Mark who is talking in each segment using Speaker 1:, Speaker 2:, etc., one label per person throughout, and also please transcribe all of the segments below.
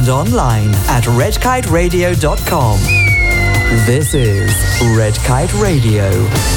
Speaker 1: and online at redkiteradio.com. This is Red Kite Radio.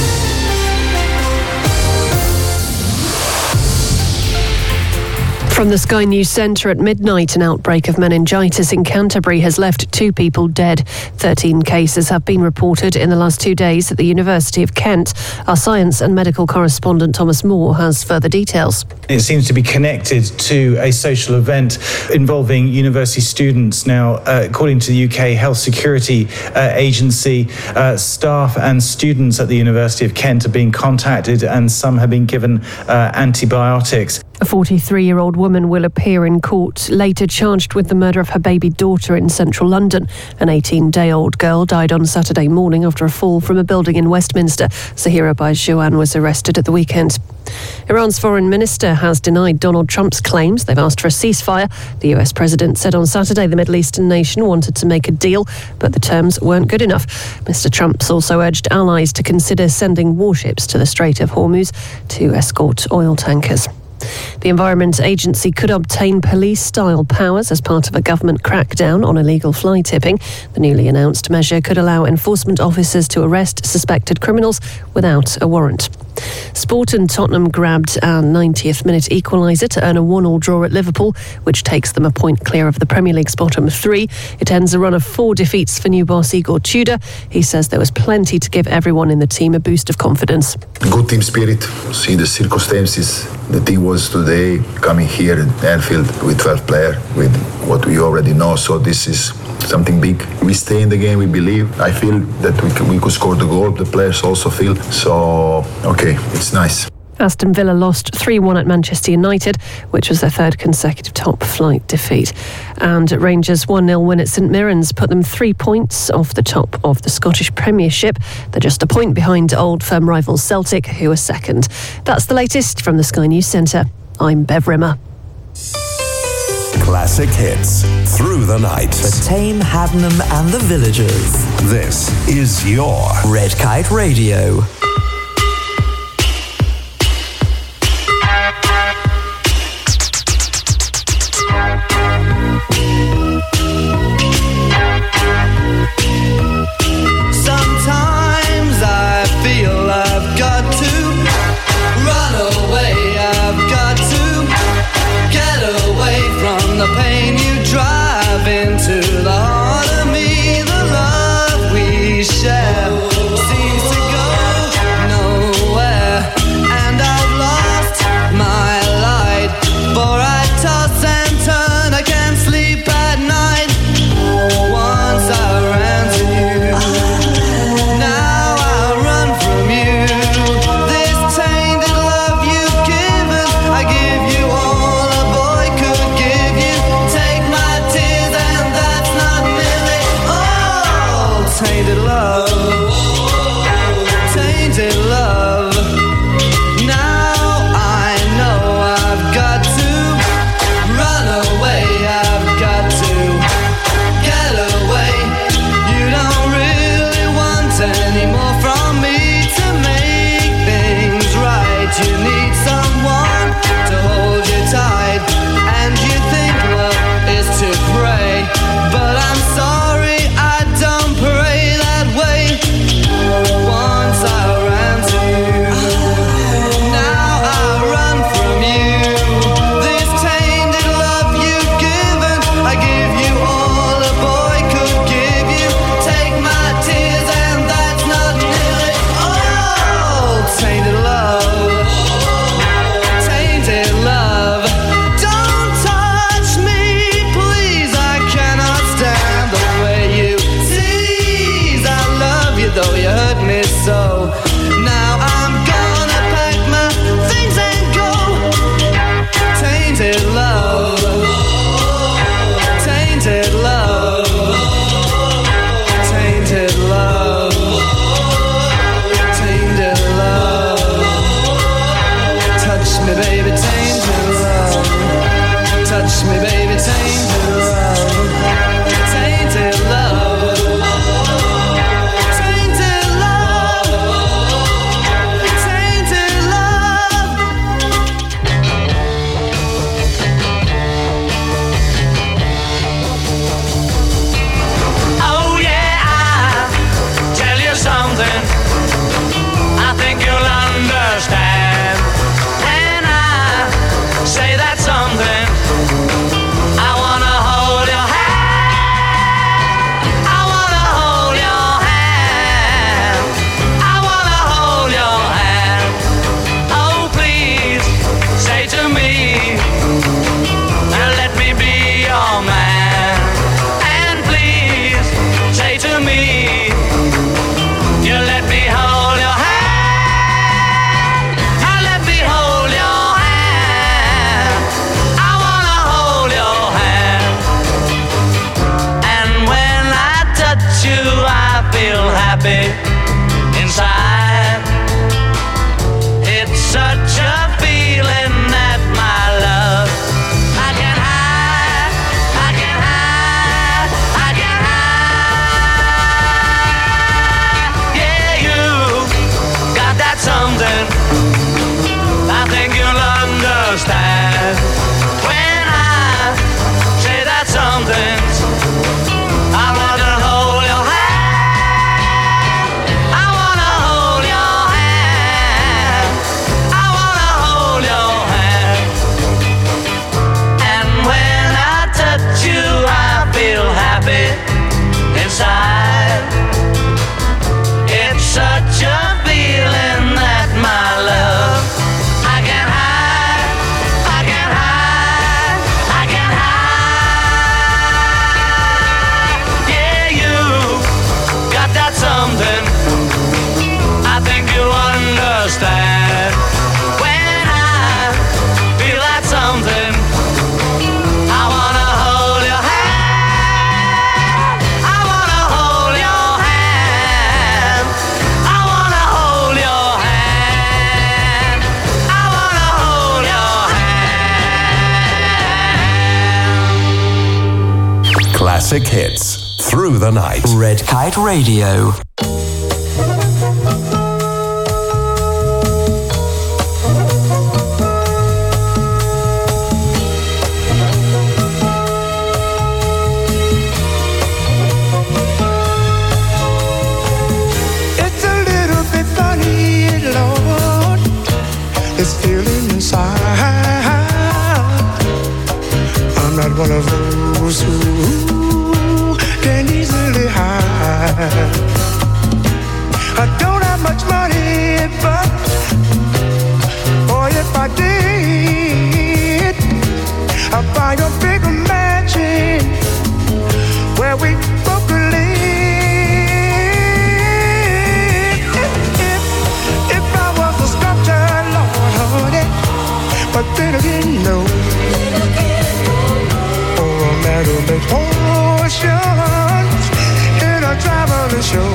Speaker 2: From the Sky News Centre at midnight, an outbreak of meningitis in Canterbury has left 2 people dead. 13 cases have been reported in the last 2 days at the University of Kent. Our science and medical correspondent Thomas Moore has further details.
Speaker 3: It seems to be connected to a social event involving university students. Now, according to the UK Health Security Agency, staff and students at the University of Kent are being contacted and some have been given antibiotics.
Speaker 2: A 43-year-old woman will appear in court, later charged with the murder of her baby daughter in central London. An 18-day-old girl died on Saturday morning after a fall from a building in Westminster. Zahira Bajouan was arrested at the weekend. Iran's foreign minister has denied Donald Trump's claims. They've asked for a ceasefire. The US president said on Saturday the Middle Eastern nation wanted to make a deal, but the terms weren't good enough. Mr. Trump's also urged allies to consider sending warships to the Strait of Hormuz to escort oil tankers. The Environment Agency could obtain police-style powers as part of a government crackdown on illegal fly tipping. The newly announced measure could allow enforcement officers to arrest suspected criminals without a warrant. Sport and Tottenham grabbed a 90th-minute equaliser to earn a 1-1 draw at Liverpool, which takes them a point clear of the Premier League's bottom 3. It ends a run of 4 defeats for new boss Igor Tudor. He says there was plenty to give everyone in the team a boost of confidence.
Speaker 4: Good team spirit, see the circumstances. The team was today coming here at Anfield with 12 players, with what we already know, so this is something big. We stay in the game, we believe. I feel that we could score the goal, the players also feel, so okay, it's nice.
Speaker 2: Aston Villa lost 3-1 at Manchester United, which was their 3rd consecutive top-flight defeat. And Rangers' 1-0 win at St Mirren's put them 3 points off the top of the Scottish Premiership. They're just a point behind old firm rivals Celtic, who are second. That's the latest from the Sky News Centre. I'm Bev Rimmer.
Speaker 5: Classic hits through the night.
Speaker 1: For Tame, Haddenham and the Villagers.
Speaker 5: This is your
Speaker 1: Red Kite Radio.
Speaker 6: Sometimes I feel I've got to run away. I've got to get away from the pain you drive into the heart of me. The love we share seems to go
Speaker 5: Classic hits through the night.
Speaker 1: Red Kite Radio.
Speaker 7: It's a little bit funny, Lord, this feeling inside. I'm not one of those who can easily hide. I don't have much money, but boy, if I did, I'd buy a bigger mansion where we both could live. If I was a sculptor, Lord, honey, but then again, no. Metal make potions in a traveling show.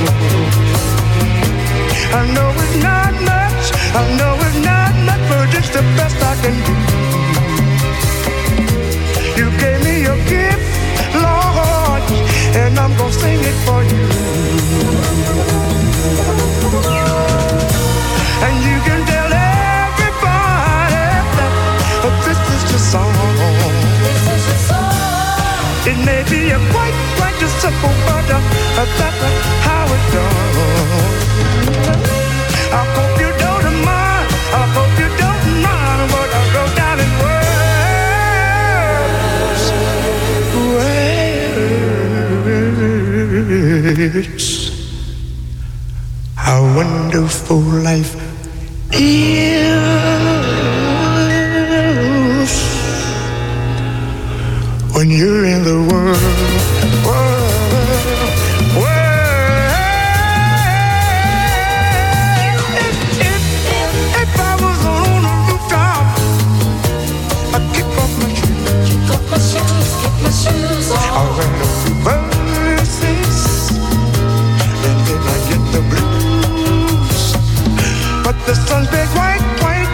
Speaker 7: I know it's not much, I know it's not much, but it's the best I can do. You gave me a gift, Lord, and I'm gonna sing it for you. And you can tell everybody that this is your song. It may be a quite a simple, but that's how it's done. I hope you don't mind, I hope you don't mind what I wrote down in words. How wonderful life is when you're in the world. If I was on a rooftop, I'd kick off my shoes, I'll write a few verses, and then I get the blues. But the sun's been white,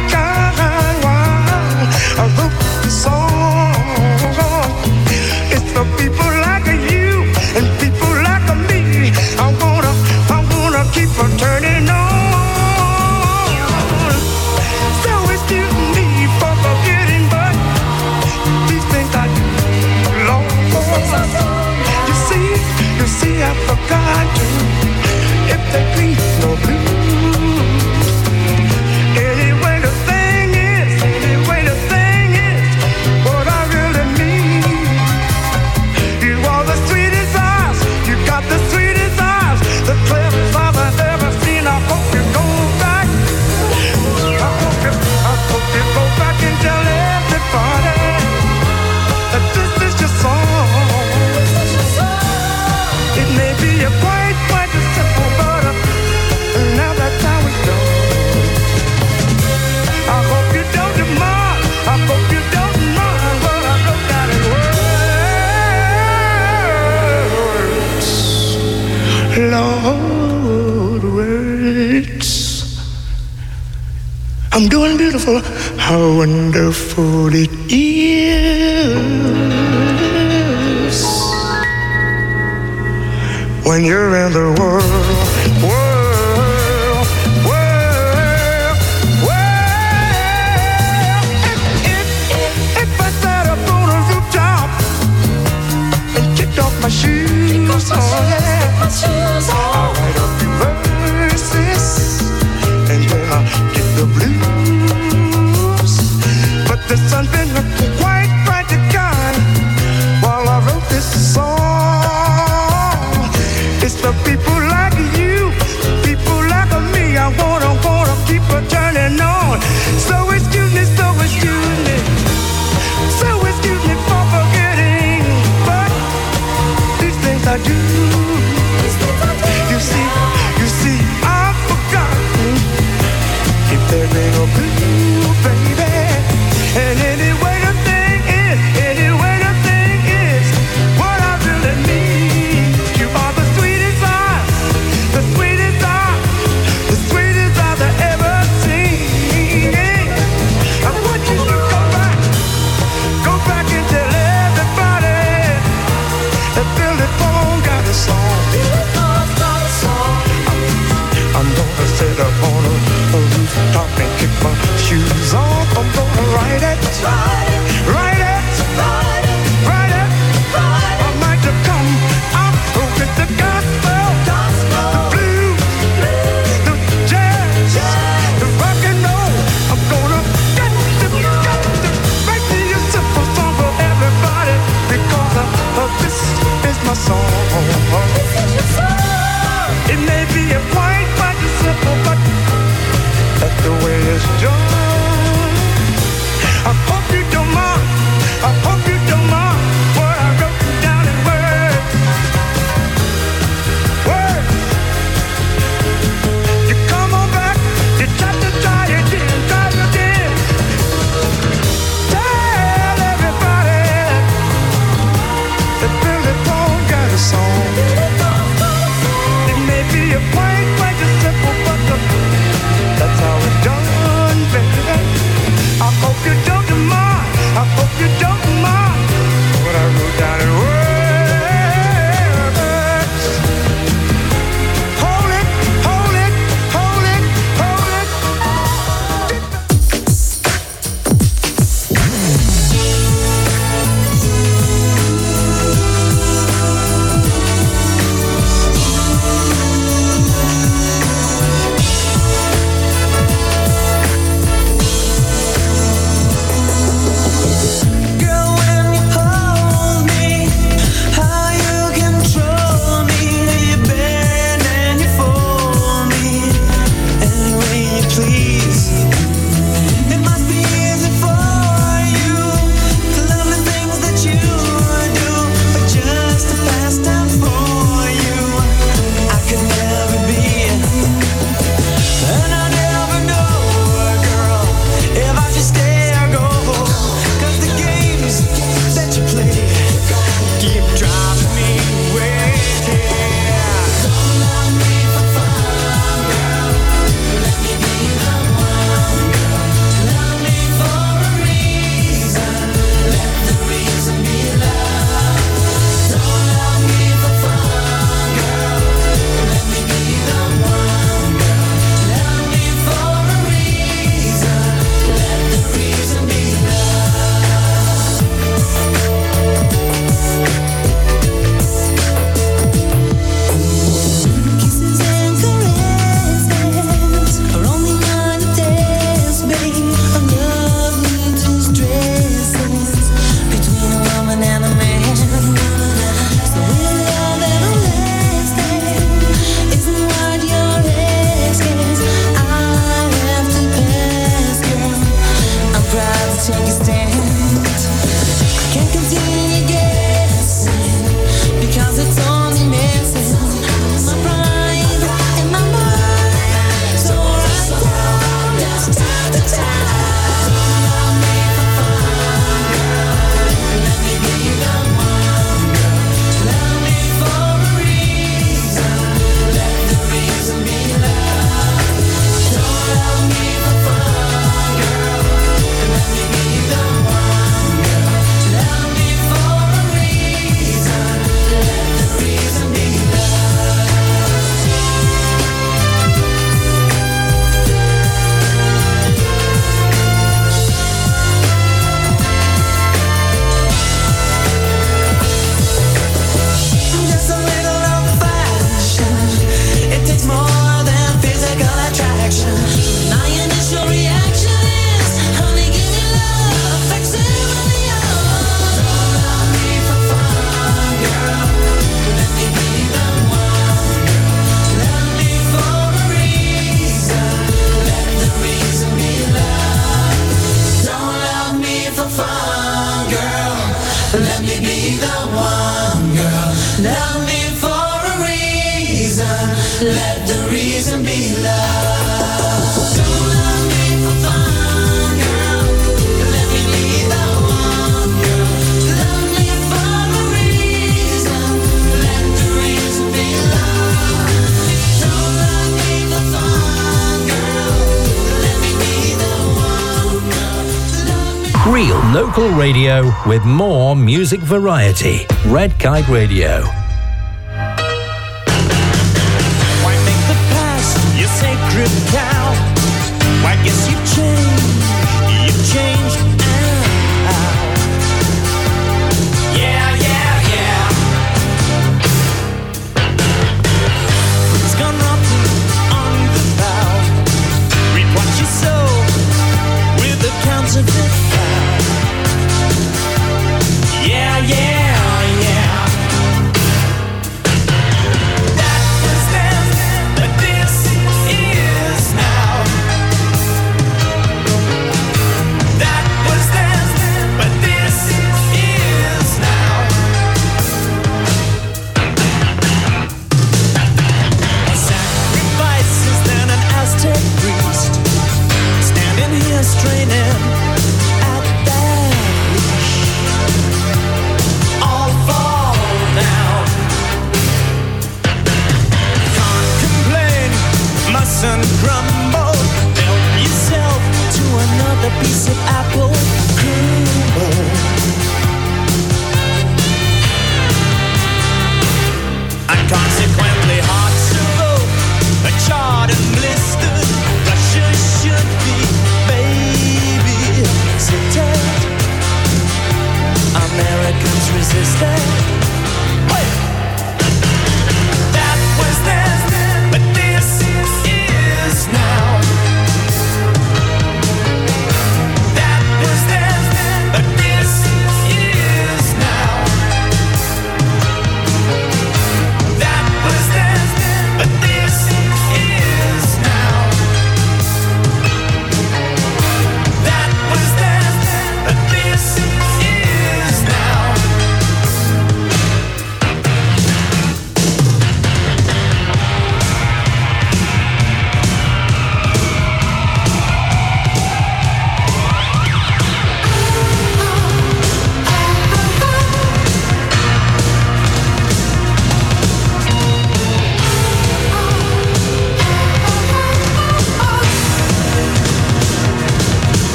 Speaker 7: I wrote the song. It's for people like you and people like me. I'm gonna keep on turning on. So excuse me for forgetting, but these things I do, Lord. You see, I forgot to. If they please no blues. Anyway, the thing is, what I really need. You are the sweetest eyes, you got the sweetest eyes, the cleverest eyes I've ever seen. I hope you go back. I hope you go back and tell everybody that this is your song. It may be a quite a simple, but now that's how it goes. I hope you don't mind, I hope you don't mind what I wrote down in words. Lord, words. I'm doing beautiful. How wonderful it is when you're in the world. If I sat up on a rooftop and kicked off my shoes, I'll write a few verses and then I'll get the blues. But the sun's been quite bright again while I wrote this song. It's for people like you, people like me. I wanna keep on turning on. So excuse me for forgetting, but these things I do. You see, I've forgotten if there ain't no blue, baby. And anyway the thing is, what I really need. You are the sweetest eyes, the sweetest eyes, the sweetest eyes I ever seen. I want you to go back and tell everybody my song. It may be a quite simple, but that's the way it's done. I hope you don't mind. I hope you don't mind what I wrote down in words. Words. You come on back. You try to try again, try again. Tell everybody that Billy Paul got a song. It may be a quite simple, but that's how it's done, baby. I hope you don't mind. I hope you don't mind what I wrote down in words. Hold it, hold it, hold it, hold it.
Speaker 6: Girl, when you hold me, how you control me, you bend and you fold me any way you please. It must be easy for you to love the things that you do, but just a pastime for you. I could never be, and I never know, girl, if I should stay or go. 'Cause the games that you play keep driving me away. Don't love me for fun, girl. Let me be the one, girl. Love me for a reason. Let the reason be love. Don't love me for fun, girl. Let me be the one, girl. Love me for a reason. Let the reason be love. Kisses and caresses are only one taste, babe. A love little stresses between a woman and a man. So with love everlasting isn't what you're asking. I have to ask you. I'm proud to take a stand. I can't continue guessing because it's only messing my pride and my mind. So right down, just time to time. Don't love me for fun, girl. Let me be the one, girl. Love me for a reason. Let the reason be love. Don't love me for fun, girl. Let me be the one, girl. Love me for a reason. Let the reason be love. Just a little affection. It takes more than physical attraction. My initial reaction is, honey, give me love, facsimile yours. Don't love me for fun, girl. Let me be the one, girl. Love me for a reason. Let the reason be love. Don't love me for fun, girl. Let me be the one, girl. Love me for a reason. Let the reason be love. Don't love me for fun, girl. Let me be the one, girl. Love me for a reason. Let the reason be love. Don't love me for fun, girl. Let me be the one, girl. Love me.
Speaker 8: Real local radio with more music variety. Red Kite Radio.
Speaker 6: Why make the past your sacred cow? Why guess you've changed and how? Yeah, yeah, yeah. Fruit's gone rotten on the bough. Reap what you sow with a counterfeit vow. Yeah, yeah, yeah.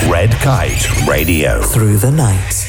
Speaker 5: Red Kite Radio.
Speaker 1: Through the night.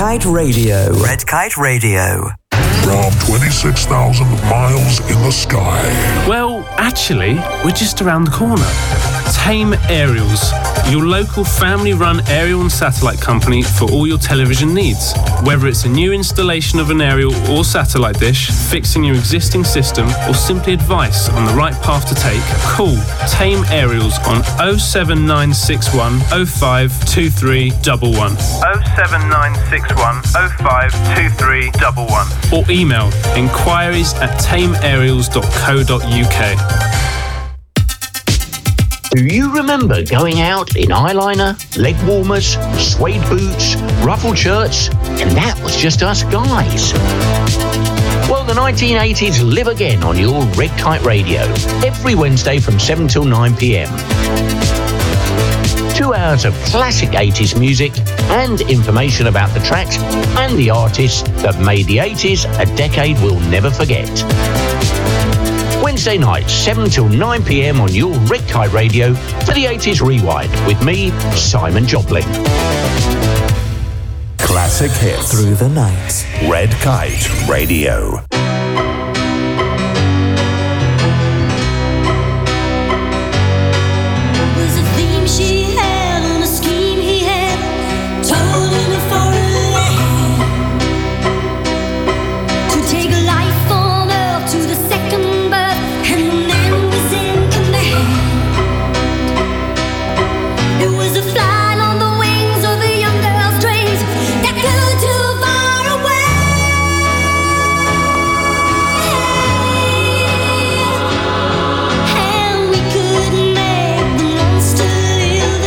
Speaker 1: Kite Radio. Red Kite Radio.
Speaker 9: From 26,000 miles in the sky.
Speaker 10: Well, actually, we're just around the corner. Tame Aerials, your local family-run aerial and satellite company for all your television needs. Whether it's a new installation of an aerial or satellite dish, fixing your existing system, or simply advice on the right path to take, call Tame Aerials on 07961 052311. 07961 052311. Or email inquiries@tameaerials.co.uk.
Speaker 11: Do you remember going out in eyeliner, leg warmers, suede boots, ruffled shirts, and that was just us guys? Well, the 1980s live again on your Red Kite Radio, every Wednesday from 7 till 9 p.m. 2 hours of classic 80s music and information about the tracks and the artists that made the 80s a decade we'll never forget. Wednesday nights, 7 till 9 p.m. on your Red Kite Radio for the 80s Rewind with me, Simon Joplin.
Speaker 5: Classic hits
Speaker 1: Through the night.
Speaker 5: Red Kite Radio.
Speaker 6: Was a theme she had and a scheme he had, told in a foreign land, to take life on earth to the second birth, and the man was in command. It was a flying on the wings of the young girl's dreams that flew too far away. And we couldn't make the monster live.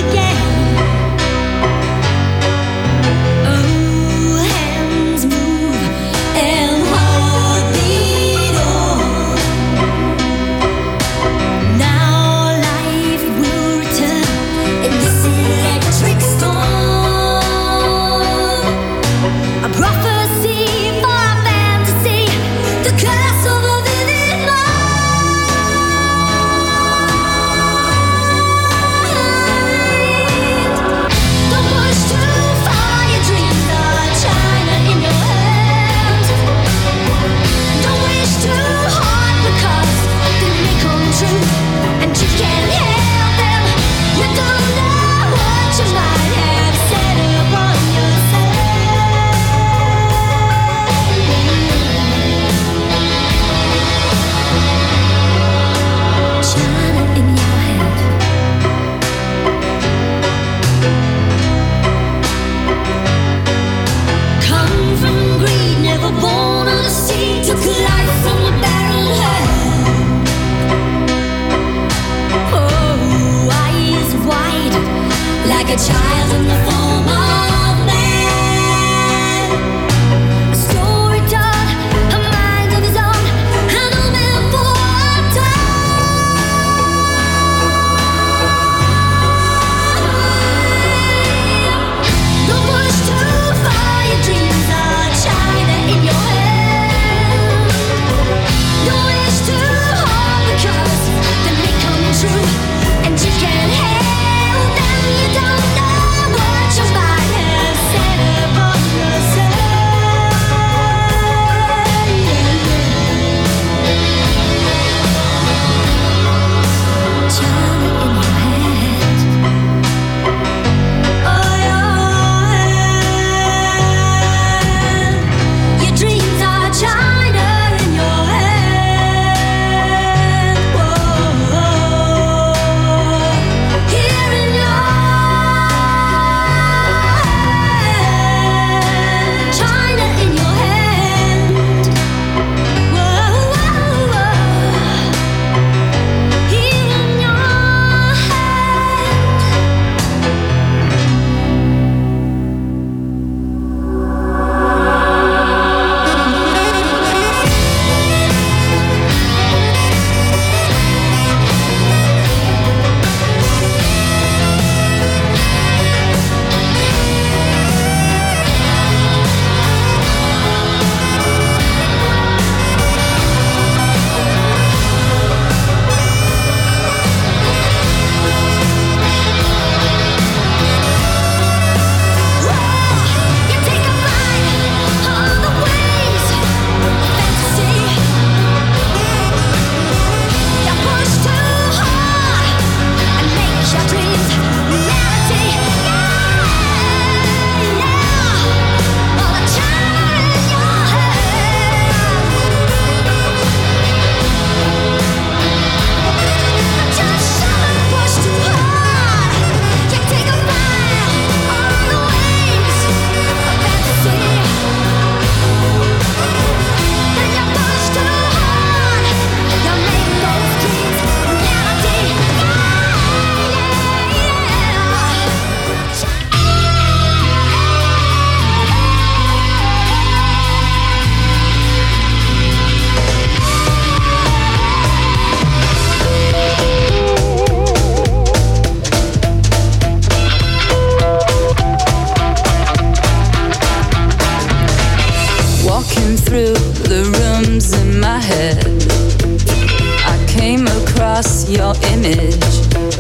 Speaker 12: Walking through the rooms in my head, I came across your image.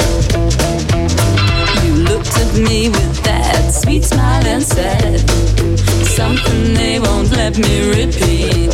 Speaker 12: You looked at me with that sweet smile and said something they won't let me repeat.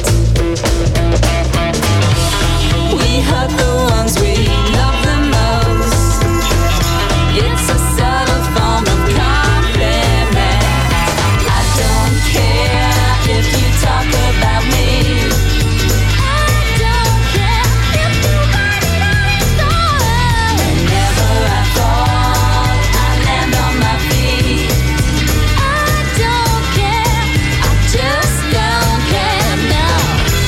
Speaker 12: We hurt the ones we love the most. It's a subtle form of compliment. I don't care if you talk about me. I don't care if you write it on your story. Whenever I fall, I land on my feet. I don't care, I just don't care now.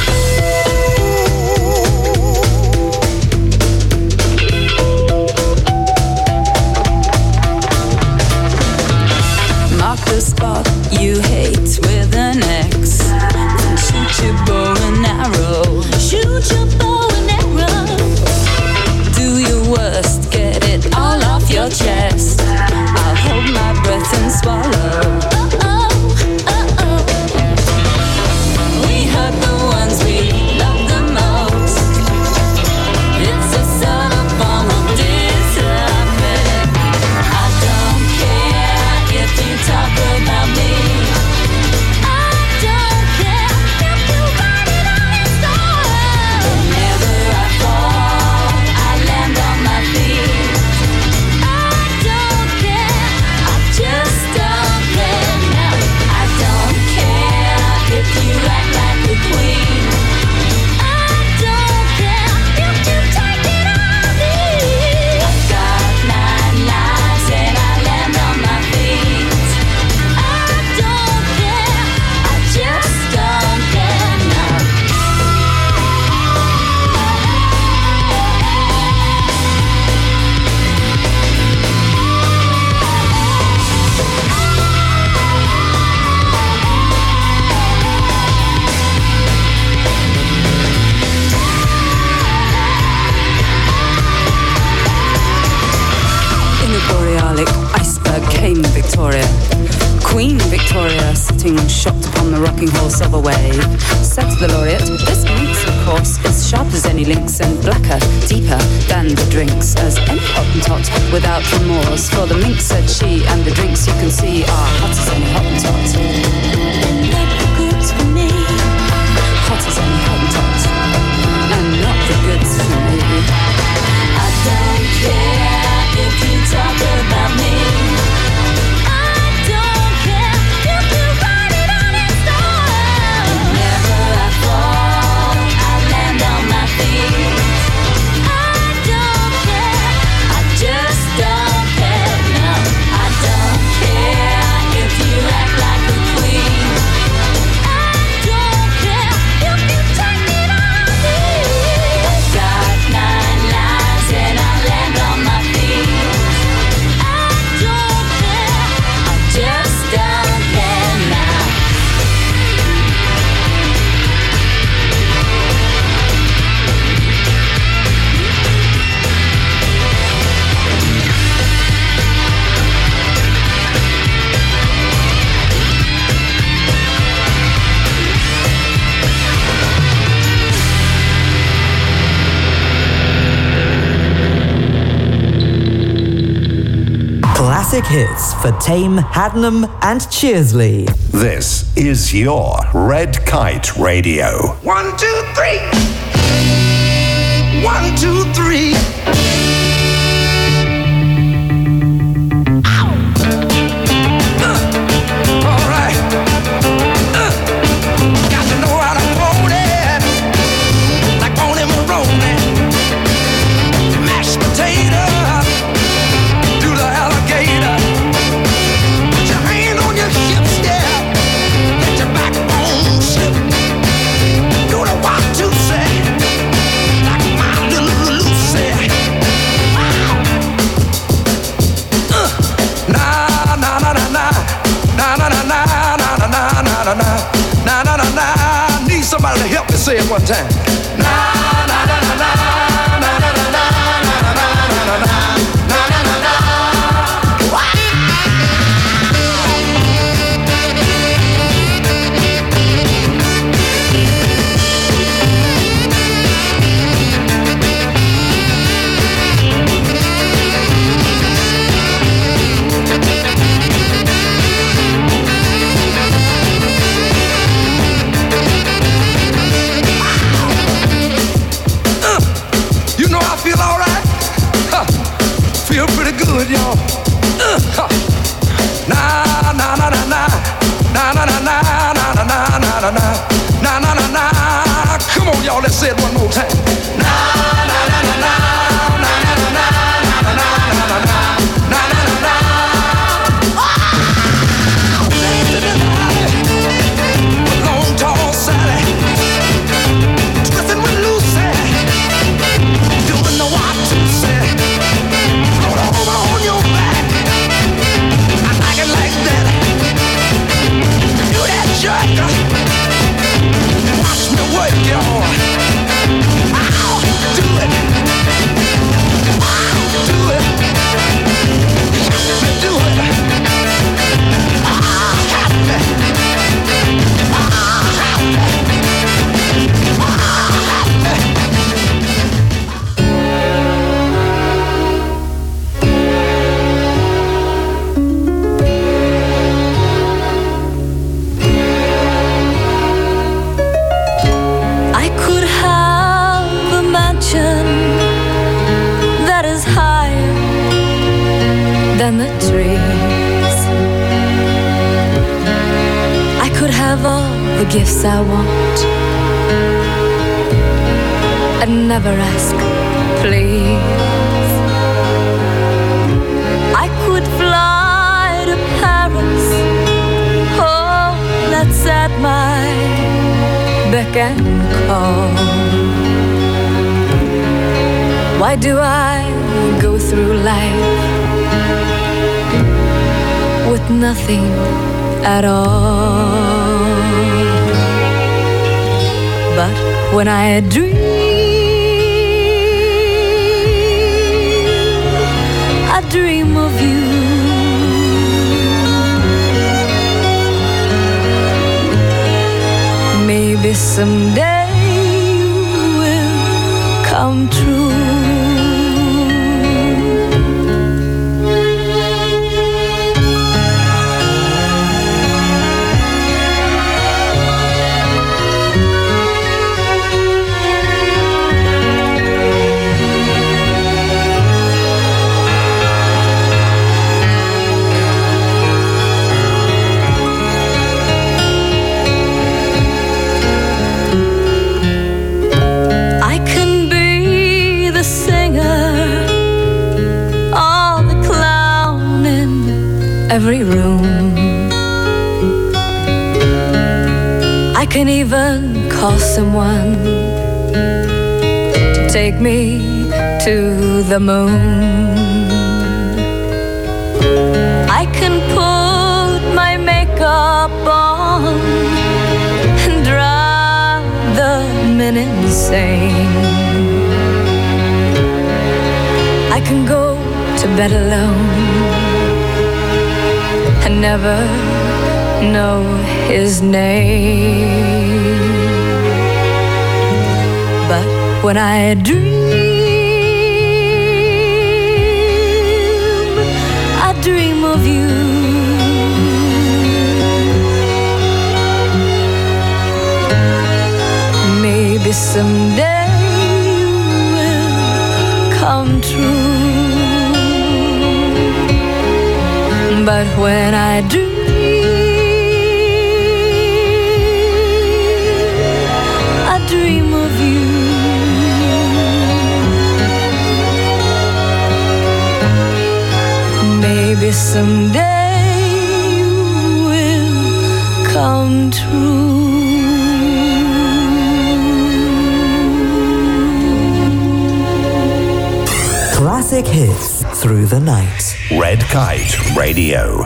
Speaker 12: Mark the spot you hate with an X. Then shoot your bow and arrow. Shoot your bow and arrow. Do your worst, get it all off your chest. I'll hold my breath and swallow. We hurt the ones we love the most. It's a subtle form of discipline. I don't care if you talk about me. I don't care if you write it on your story. Whenever I fall, I land on my feet. I don't care, I just don't care now. I don't care if you act like a queen. I don't care if you take it on me. I've got 9 lives and I land on my feet. I don't care, I just don't care now. In the borealic iceberg came Victoria. Queen Victoria, sitting shocked upon the rocking horse of a wave, said to the laureate, "This minx, of course, is sharp as any lynx and blacker, deeper than the drinks as any Hottentot without remorse. For the minx," said she, "and the drinks you can see are hot as any Hottentot." Not the goods for me. Hot as any Hottentot, and not the goods for me. I don't care if you talk about me. I don't care if you write it on your story. Whenever I fall, I land on my feet. I don't care, I just don't care now. I don't care if you act like a queen. I don't care if you take it on me. I've got 9 lives and I land on my feet. I don't care, I just don't care now.
Speaker 1: Classic hits for Tame, Hadnam and Cheersley.
Speaker 5: This is your Red Kite Radio.
Speaker 7: 1, 2, 3. 1, 2, 3. All right. Got to know how to hold it, like on him rolling. Mashed potato, do the alligator. Put your hand on your hips, yeah. Let your backbone slip. Do the 1, 2, say, like my little Lucy. Wow. Na na na na na na na na na na na na na na na na na na. Need somebody to help me say it one time. Na na na na na na na na na na na na na na. na na na na na na. Come on, y'all, let's say it one more time. Na na na na na na na na na na na na na na na. Long tall Sally, twisting with Lucy, doing the what to say. Hold on your back. I like it like that. Do that jerk. Watch me work, y'all. I'll do it. I'll do it. Have me do it. I'll have me. I'll have me. I'll have me.
Speaker 6: I could have a mansion that is higher than the trees. I could have all the gifts I want and never ask, please. I could fly to Paris, oh, that's at my beck and call. Why do I go through life with nothing at all? But when I dream, I dream of you. Maybe someday you will come true. Every room. I can even call someone to take me to the moon. I can put my makeup on and drive the men insane. I can go to bed alone and never know his name. But when I dream, I dream of you. Maybe someday you will come true. But when I dream, I dream of you. Maybe someday you will come true.
Speaker 1: Classic hits through the night.
Speaker 5: Red Kite Radio.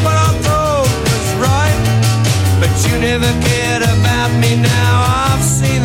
Speaker 7: Never cared about me now. I've seen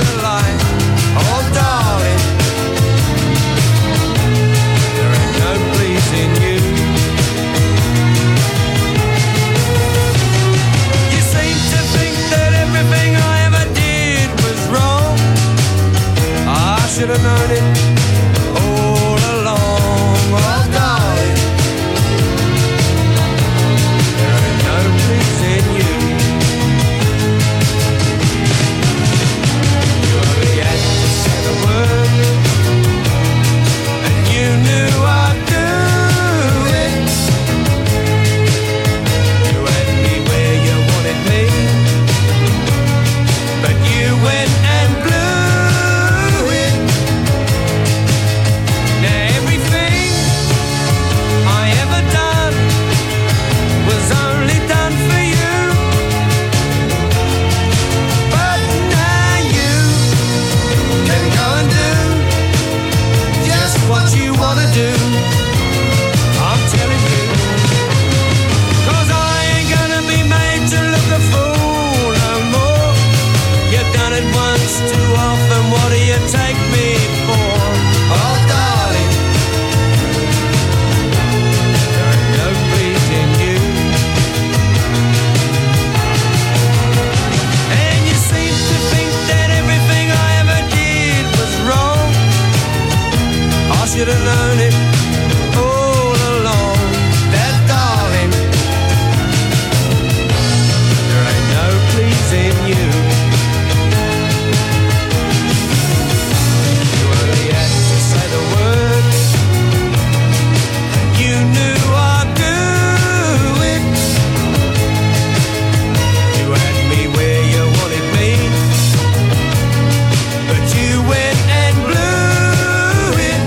Speaker 13: known it all along. That darling, there ain't no pleasing you. You only had to say the word, you knew I'd do it. You had me where you wanted me, but you went and blew it.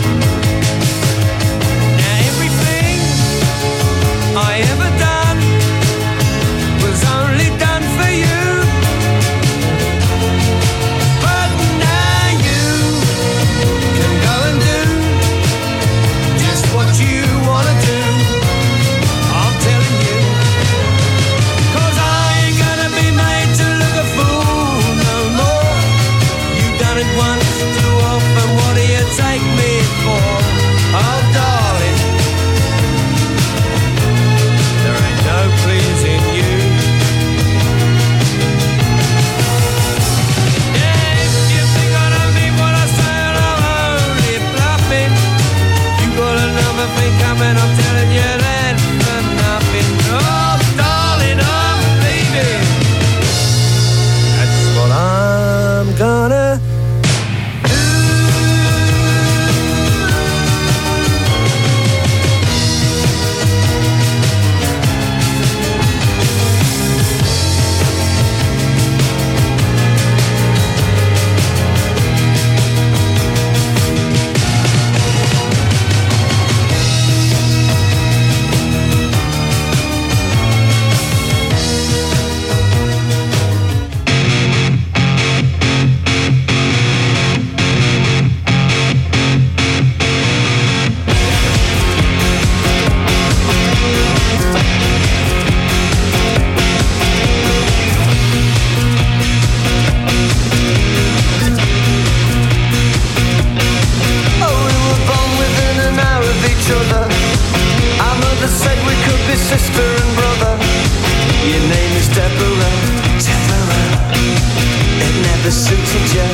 Speaker 13: Now everything I ever done was only done for you, but now you can go and do just what you wanna do. I'm telling you, 'cause I ain't gonna be made to look a fool no more. You done it once too often, what do you take me for? Oh darling, there ain't no pleasing you. Yeah, if you think I don't mean what I say, I'm only bluffing. You got another thing coming, I'm telling you that for nothing. Oh darling, oh baby, that's what I'm gonna do. Oh, we were born within an hour of each other. Our mother said we could be sister and brother. Your name is Deborah, Deborah. It never suited you.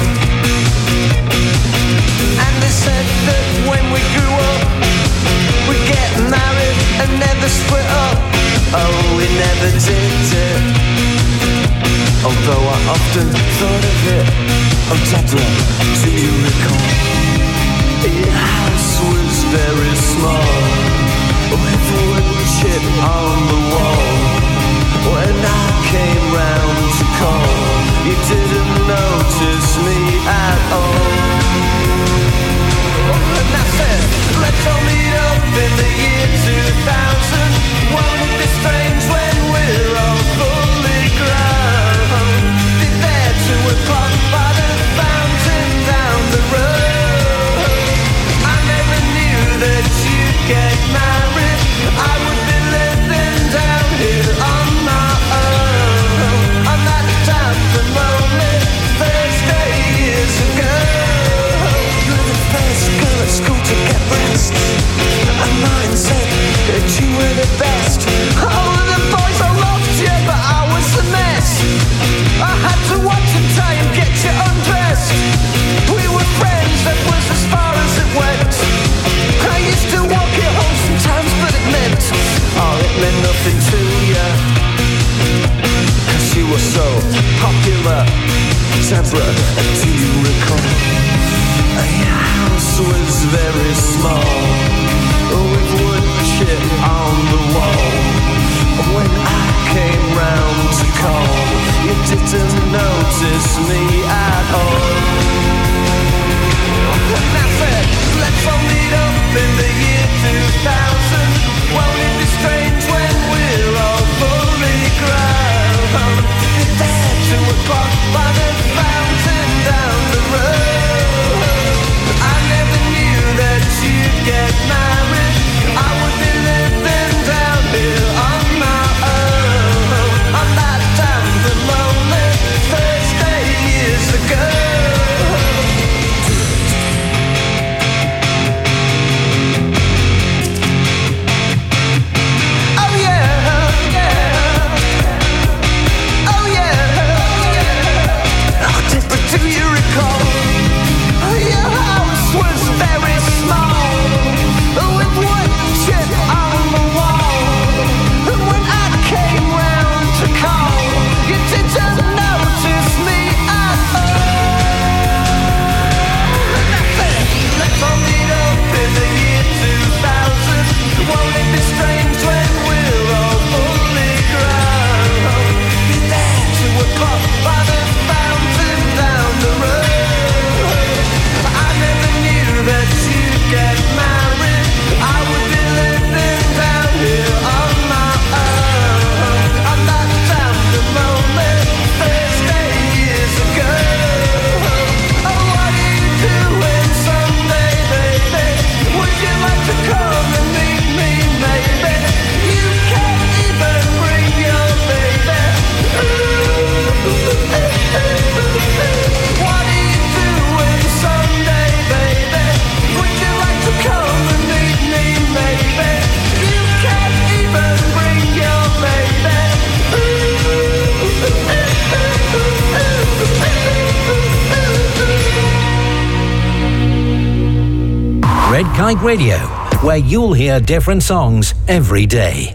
Speaker 13: And they said that when we grew up, we'd get married and never split up. Oh, we never did it. Although I often thought of it. Oh, Deborah, do you recall? Your house was very small, with wood chip on the wall. When I came round to call, you didn't notice me at all. And I said, let's all meet up in the year 2000. Won't it be strange when we're all fully grown? Be there 2 o'clock by the fountain down the road. I never knew that you'd get married. I would be living down here on my own. On that damp and lonely Thursday years ago. You were the first girl at school to get breast, and mine said that you were the best. Oh, the boys all loved you, but I was the mess. I had to watch and try and get you undressed. We were friends, that was as far as it went. I used to walk you home sometimes, but it meant, oh, it meant nothing to you, 'cause you were so popular. Deborah, do you recall? Your house was very small, with wood chip on the wall. When I came round to call, you didn't notice me at all. And I said, let's all meet up in the year 2000. Won't it be strange when we're all fully grown? Be there 2 o'clock by the fountain down the road. I never knew that you'd get married. I would be living down here on my own. On that damn and lonely Thursday years ago.
Speaker 8: Red Kite Radio, where you'll hear different songs every day.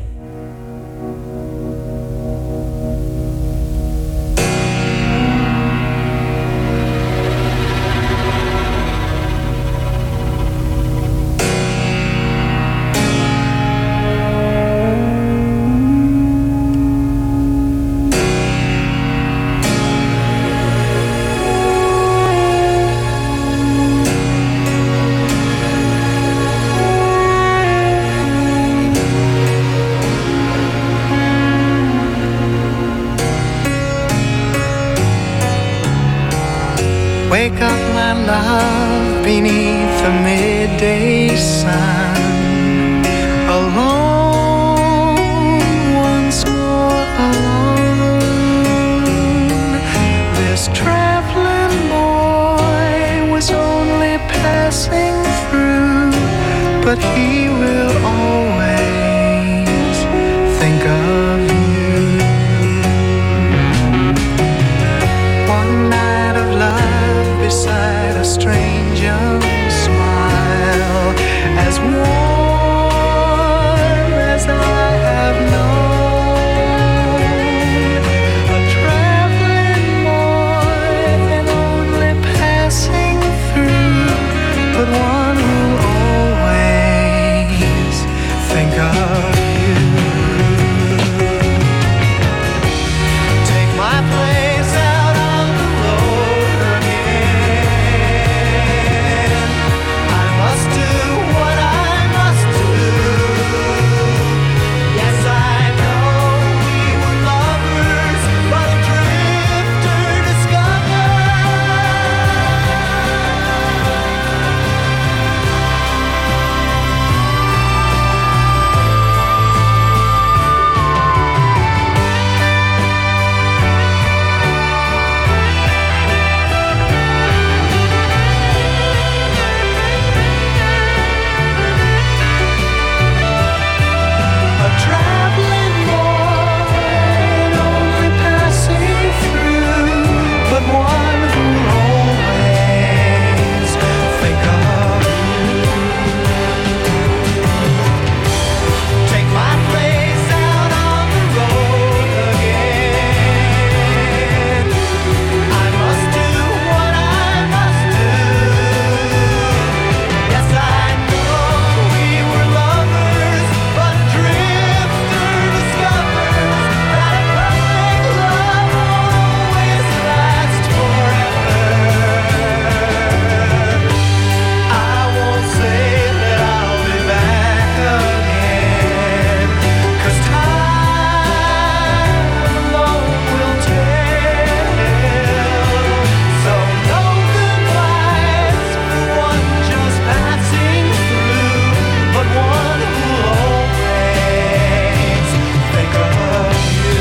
Speaker 14: Wake up, my love, beneath the midday sun. Alone, once more alone. This traveling boy was only passing through, but he will always think of you. One night of love beside a strange young smile, as warm as I have known. A traveling boy and only passing through, but one who'll always think of you. Take my place out on the road again. I must do what I must do. Yes, I know we were lovers, but a drifter a traveling boy only passing through, but one who'll always think of you. Take my place out on the road again. I must do what I must do. Yes, I know we were lovers, but a drifter discovers that a perfect love won't always last forever. I won't say that I'll be back again, 'cause time alone will tell. So no goodbyes for one just passing through, but one who'll always think of you.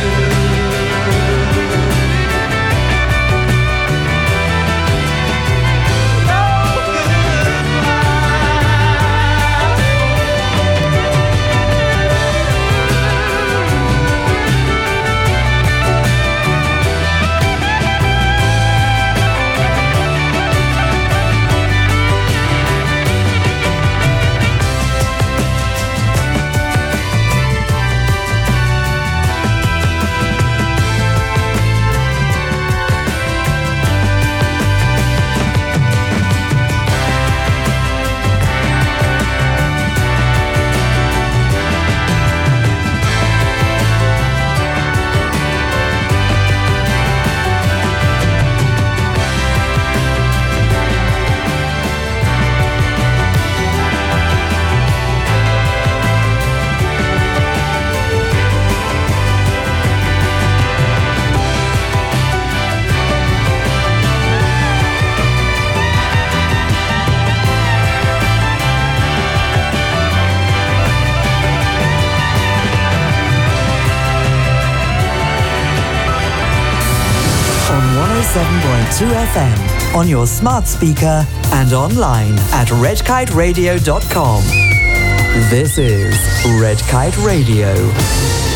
Speaker 14: No
Speaker 1: On 107.2 FM, on your smart speaker and online at redkiteradio.com. This is Red Kite Radio.